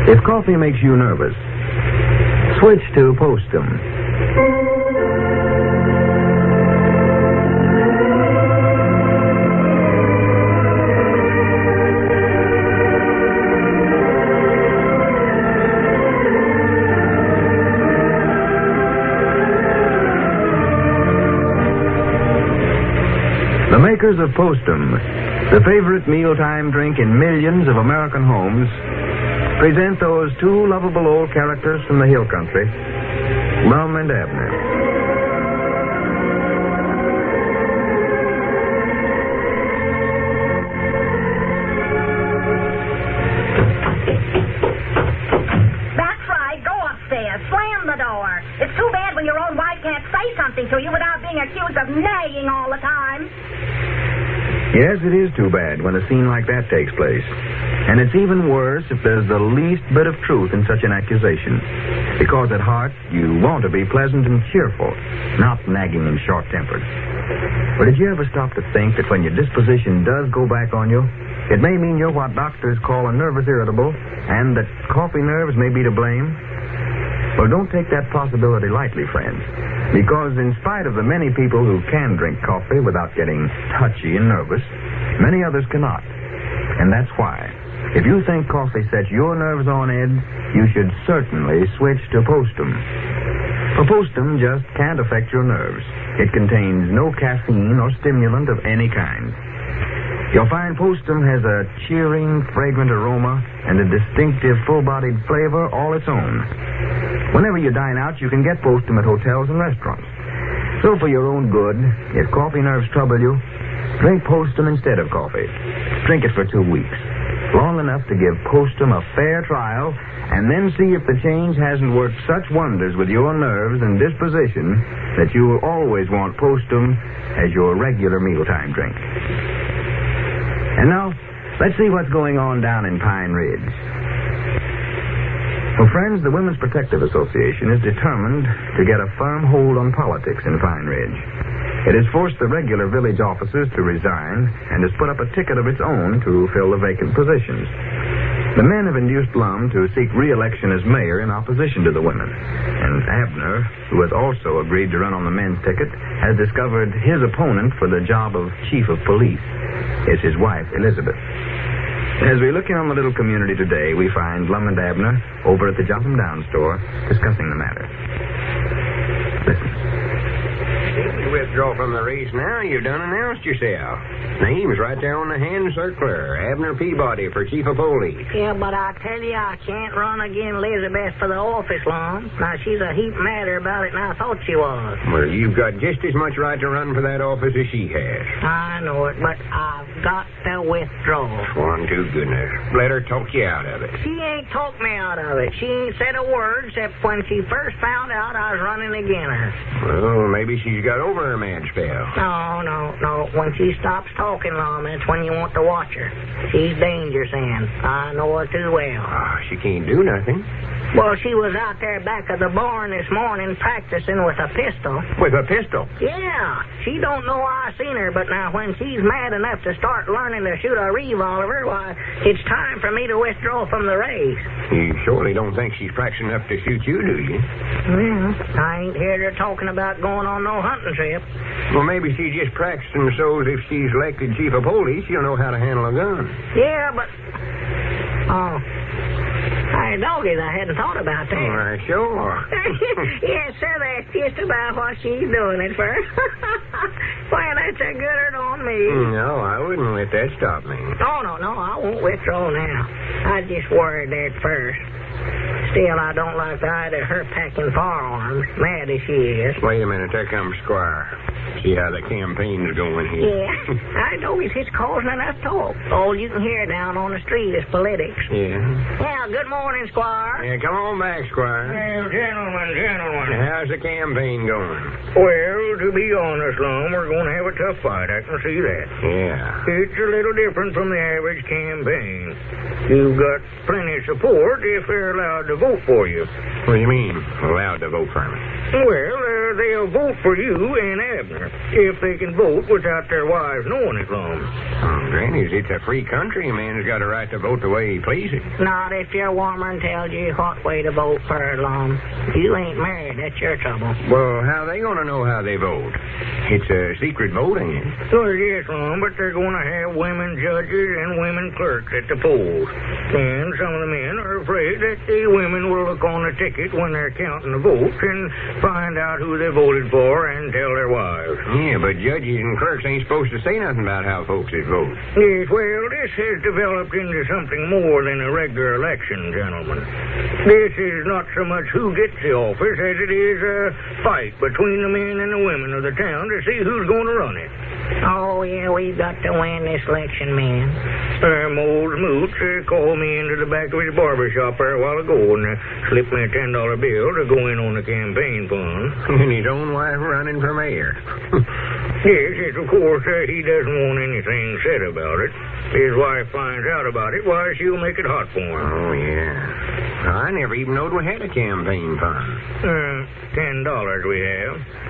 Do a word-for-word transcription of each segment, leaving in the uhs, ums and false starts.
If coffee makes you nervous, switch to Postum. The makers of Postum, the favorite mealtime drink in millions of American homes, present those two lovable old characters from the hill country, Lum and Abner. That's right. Go upstairs. Slam the door. It's too bad when your own wife can't say something to you without being accused of nagging all the time. Yes, it is too bad when a scene like that takes place. And it's even worse if there's the least bit of truth in such an accusation. Because at heart, you want to be pleasant and cheerful, not nagging and short-tempered. But did you ever stop to think that when your disposition does go back on you, it may mean you're what doctors call a nervous irritable, and that coffee nerves may be to blame? Well, don't take that possibility lightly, friends. Because in spite of the many people who can drink coffee without getting touchy and nervous, many others cannot. And that's why, if you think coffee sets your nerves on edge, you should certainly switch to Postum. For Postum just can't affect your nerves. It contains no caffeine or stimulant of any kind. You'll find Postum has a cheering, fragrant aroma and a distinctive, full-bodied flavor all its own. Whenever you dine out, you can get Postum at hotels and restaurants. So for your own good, if coffee nerves trouble you, drink Postum instead of coffee. Drink it for two weeks, long enough to give Postum a fair trial, and then see if the change hasn't worked such wonders with your nerves and disposition that you will always want Postum as your regular mealtime drink. And now, let's see what's going on down in Pine Ridge. Well, friends, the Women's Protective Association is determined to get a firm hold on politics in Pine Ridge. It has forced the regular village officers to resign and has put up a ticket of its own to fill the vacant positions. The men have induced Lum to seek re-election as mayor in opposition to the women. And Abner, who has also agreed to run on the men's ticket, has discovered his opponent for the job of chief of police. It's his wife, Elizabeth. As we look in on the little community today, we find Lum and Abner over at the Jotham Down store discussing the matter. Listen. If you withdraw from the race now, you've done announced yourself. Name's right there on the hand circular. Abner Peabody for chief of police. Yeah, but I tell you, I can't run again Elizabeth for the office long. Now, she's a heap madder about it than I thought she was. Well, you've got just as much right to run for that office as she has. I know it, but I've got to withdraw. One to goodness. Let her talk you out of it. She ain't talked me out of it. She ain't said a word except when she first found out I was running against her. Well, maybe she's got over her mad spell. No, no, no. When she stops talking, Lum, that's when you want to watch her. She's dangerous, Ann. I know her too well. Oh, she can't do nothing. Well, she was out there back of the barn this morning practicing with a pistol. With a pistol? Yeah. She don't know I seen her, but now when she's mad enough to start learning to shoot a revolver, why, it's time for me to withdraw from the race. You surely don't think she's practicing enough to shoot you, do you? Well, I ain't heard her talking about going on no hunting trip. Well, maybe she's just practicing so if she's elected chief of police, she'll know how to handle a gun. Yeah, but... Oh... Hey, doggies, I hadn't thought about that. All right, sure. Yes, sir, that's just about what she's doing it for. Well, that's a good one on me. No, I wouldn't let that stop me. Oh, no, no, I won't withdraw now. I just worried that first. Still, I don't like the idea of her packing firearms, mad as she is. Wait a minute, there comes Squire. See how the campaign's going here. Yeah, I know it's just causing enough talk. All you can hear down on the street is politics. Yeah. Yeah, good morning, Squire. Yeah, come on back, Squire. Well, gentlemen, gentlemen. How's the campaign going? Well, to be honest, Lum, we're going to have a tough fight. I can see that. Yeah. It's a little different from the average campaign. You've got plenty of support if they're allowed to vote for you. What do you mean, allowed to vote for me? Well, there's they'll vote for you and Abner, if they can vote without their wives knowing it, Lum. Oh, Granny, it's a free country. A man's got a right to vote the way he pleases. Not if your woman tells you what way to vote for her, Lum. You ain't married. That's your trouble. Well, how they going to know how they vote? It's a secret vote, ain't it? Well, yes, Lum, but they're going to have women judges and women clerks at the polls. And some of the men are afraid that the women will look on the ticket when they're counting the votes and find out who they voted for and tell their wives. Yeah, but judges and clerks ain't supposed to say nothing about how folks is vote. Yes, well, this has developed into something more than a regular election, gentlemen. This is not so much who gets the office as it is a fight between the men and the women of the town to see who's going to run it. Oh, yeah, we've got to win this election, man. Uh, Moles Moots uh, called me into the back of his barber shop there a while ago and uh, slipped me a ten dollar bill to go in on the campaign fund. And his own wife running for mayor. Yes, yes, of course, uh, he doesn't want anything said about it. His wife finds out about it, why, she'll make it hot for him. Oh, yeah. I never even knowed we had a campaign fund. Uh, ten dollars we have.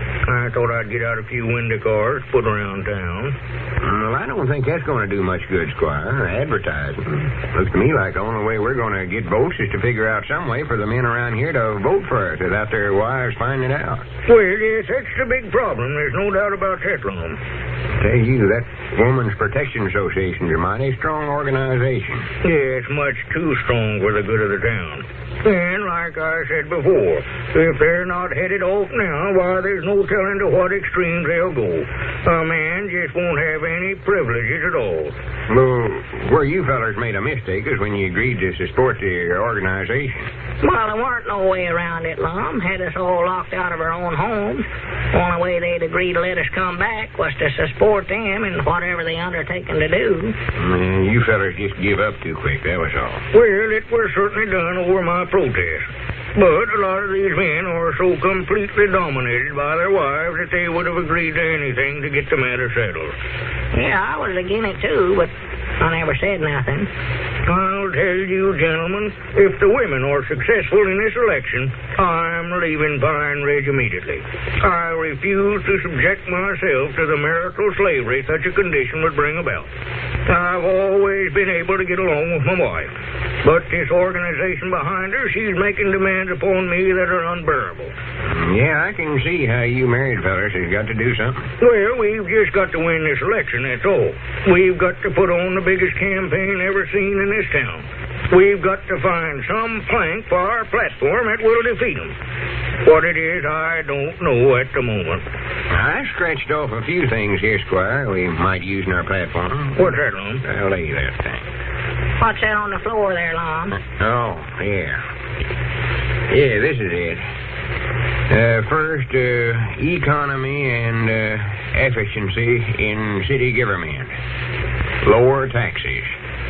I thought I'd get out a few window cars, put around town. Well, I don't think that's going to do much good, Squire. Advertising. Looks to me like the only way we're going to get votes is to figure out some way for the men around here to vote for us without their wives finding out. Well, yes, that's the big problem. There's no doubt about that, Lum. Tell you, that Woman's Protection Association is a mighty strong organization. Yeah, it's much too strong for the good of the town. And like I said before, if they're not headed off now, why, there's no telling to what extremes they'll go. A man just won't have any privileges at all. Well, where you fellers made a mistake is when you agreed to support the organization. Well, there weren't no way around it, Lum. Had us all locked out of our own homes. Only way they'd agree to let us come back was to support them in whatever they undertaken to do. Man, you fellers just give up too quick, that was all. Well, it was certainly done over my protest. But a lot of these men are so completely dominated by their wives that they would have agreed to anything to get the matter settled. Yeah, I was against it, too, but I never said nothing. I'll tell you, gentlemen, if the women are successful in this election, I'm leaving Pine Ridge immediately. I refuse to subject myself to the marital slavery such a condition would bring about. I've always been able to get along with my wife, but this organization behind her, she's making demands upon me that are unbearable. Yeah, I can see how you married fellers has got to do something. Well, we've just got to win this election, that's all. We've got to put on the biggest campaign ever seen in this town. We've got to find some plank for our platform that will defeat them. What it is, I don't know at the moment. I scratched off a few things here, Squire, we might use in our platform. What's that, Lum? I'll lay you that thing. What's that on the floor there, Lum? Oh, yeah. Yeah, this is it. Uh, first, uh, economy and uh, efficiency in city government. Lower taxes.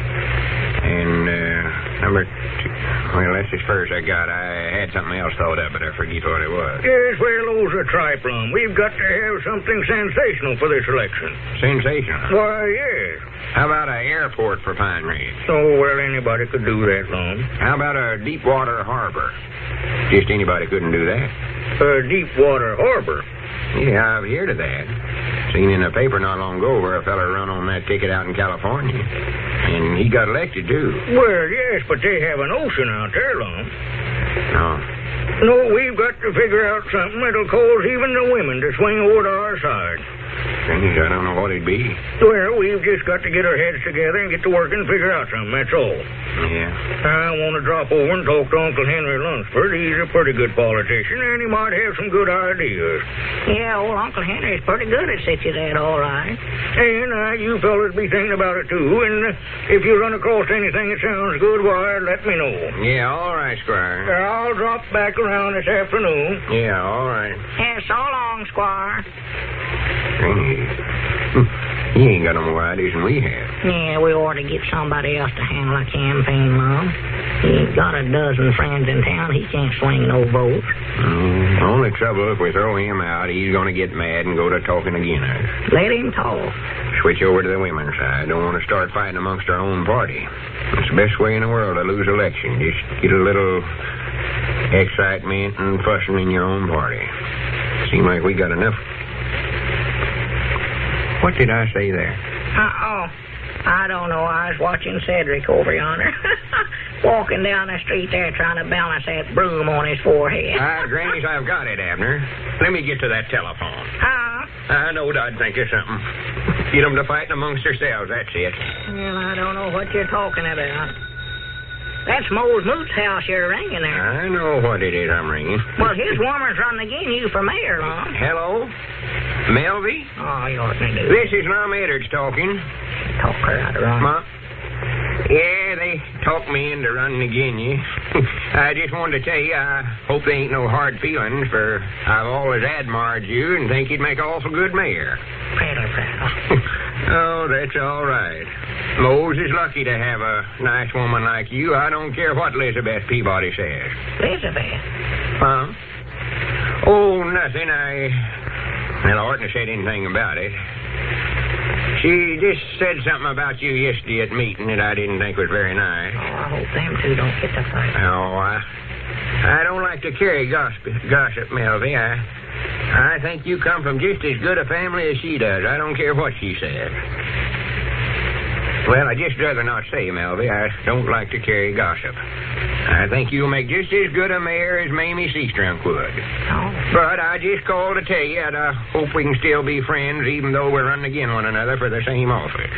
And, uh, number two. Well, that's the first I got. I had something else thought up, but I forget what it was. Yes, well, those are tripe, Lum. We've got to have something sensational for this election. Sensational? Why, yes. How about an airport for Pine Ridge? Oh, well, anybody could do that, Lum. How about a deep-water harbor? Just anybody couldn't do that. A deep-water harbor? Yeah, I've heard of that. Seen in the paper not long ago where a fella run on that ticket out in California. And he got elected, too. Well, yes, but they have an ocean out there, Lum. No. No, we've got to figure out something that'll cause even the women to swing over to our side. I don't know what it'd be. Well, we've just got to get our heads together and get to work and figure out something, that's all. Yeah. I want to drop over and talk to Uncle Henry Lunsford. He's a pretty good politician, and he might have some good ideas. Yeah, old Uncle Henry's pretty good at such as that, all right. And uh, you fellas be thinking about it, too. And uh, if you run across anything that sounds good, why, let me know. Yeah, all right, Squire. I'll drop back around this afternoon. Yeah, all right. Yeah, so long, Squire. He ain't got no more ideas than we have. Yeah, we ought to get somebody else to handle a campaign, Lum. He ain't got a dozen friends in town. He can't swing no votes. Mm, the only trouble, if we throw him out, he's going to get mad and go to talking again us. Let him talk. Switch over to the women's side. Don't want to start fighting amongst our own party. It's the best way in the world to lose election. Just get a little excitement and fussing in your own party. Seems like we got enough. What did I say there? Uh-oh. I don't know. I was watching Cedric over yonder. Walking down the street there trying to balance that broom on his forehead. Ah, uh, Grannies, I've got it, Abner. Let me get to that telephone. Ah. Uh, I knowed I'd think of something. Get them to fighting amongst themselves, that's it. Well, I don't know what you're talking about. That's Mose Moot's house you're ringing there. I know what it is I'm ringing. Well, his woman's running again you for mayor, Lum. Hello? Melvy? Oh, you ought to do. This is Lum Edwards talking. Talk her out of run. Ma? Yeah, they talked me into running again you. I just wanted to tell you, I hope there ain't no hard feelings, for I've always admired you and think you'd make an awful good mayor. Prattle, prattle. Oh, that's all right. Mose is lucky to have a nice woman like you. I don't care what Elizabeth Peabody says. Elizabeth? Huh? Oh, nothing. I... Well, I oughtn't have said anything about it. She just said something about you yesterday at meeting that I didn't think was very nice. Oh, I hope them two don't get to fight. Oh, I... I don't like to carry gossip, gossip, Melvy. I... I think you come from just as good a family as she does. I don't care what she said. Well, I'd just rather not say, Melvy. I don't like to carry gossip. I think you'll make just as good a mayor as Mamie Seastrunk would. Oh. But I just called to tell you that I hope we can still be friends even though we're running against one another for the same office.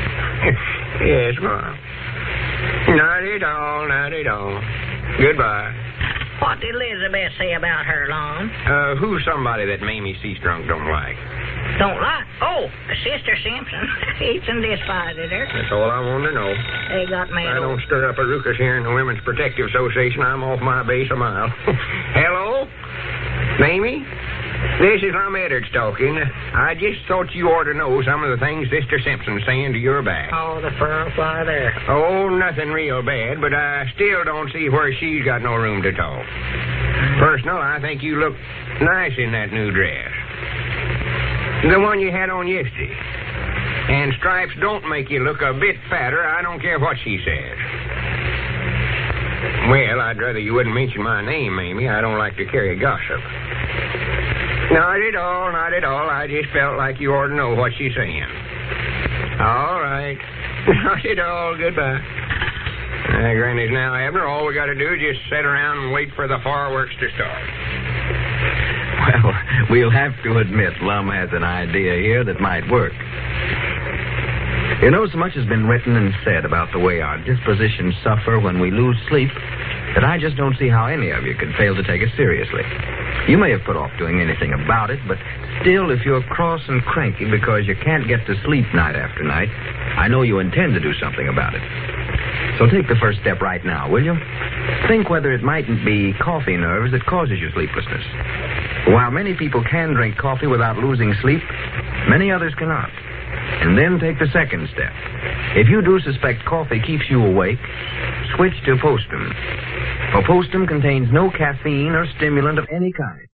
Yes, Mom. Not at all, not at all. Goodbye. What did Elizabeth say about her, Lum? Uh, who's somebody that Mamie Seastrunk don't like? Don't like? Oh, Sister Simpson. Hates and despises her. That's all I wanted to know. They got mad. I don't stir up a ruckus here in the Women's Protective Association. I'm off my base a mile. Hello? Mamie? This is Lum Edwards talking. I just thought you ought to know some of the things Sister Simpson's saying to your back. Oh, the fur fly there. Oh, nothing real bad, but I still don't see where she's got no room to talk. Personal, I think you look nice in that new dress. The one you had on yesterday. And stripes don't make you look a bit fatter. I don't care what she says. Well, I'd rather you wouldn't mention my name, Mamie. I don't like to carry gossip. Not at all, not at all. I just felt like you ought to know what she's saying. All right. Not at all. Goodbye. Uh, Granny's now, Abner. All we got to do is just sit around and wait for the fireworks to start. Well, we'll have to admit Lum has an idea here that might work. You know, so much has been written and said about the way our dispositions suffer when we lose sleep that I just don't see how any of you could fail to take it seriously. You may have put off doing anything about it, but still, if you're cross and cranky because you can't get to sleep night after night, I know you intend to do something about it. So take the first step right now, will you? Think whether it mightn't be coffee nerves that causes your sleeplessness. While many people can drink coffee without losing sleep, many others cannot. And then take the second step. If you do suspect coffee keeps you awake, switch to Postum. For Postum contains no caffeine or stimulant of any kind.